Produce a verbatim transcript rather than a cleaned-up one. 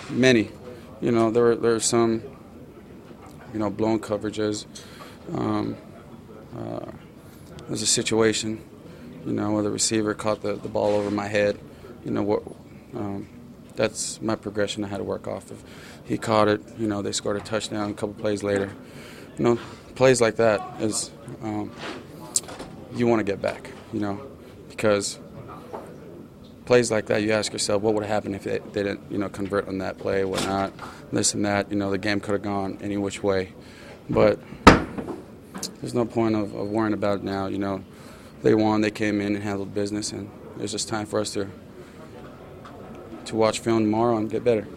many. You know, there were, there were some, you know, blown coverages. Um, uh, there was a situation, you know, where the receiver caught the, the ball over my head. You know, what? Um, that's my progression I had to work off of. He caught it. You know, they scored a touchdown a couple plays later. You know, plays like that is um, you want to get back, you know, because plays like that, you ask yourself, what would have happened if they, they didn't, you know, convert on that play, whatnot, this and that. You know, the game could have gone any which way. But there's no point of, of worrying about it now. You know, they won, they came in and handled business, and it's just time for us to to watch film tomorrow and get better.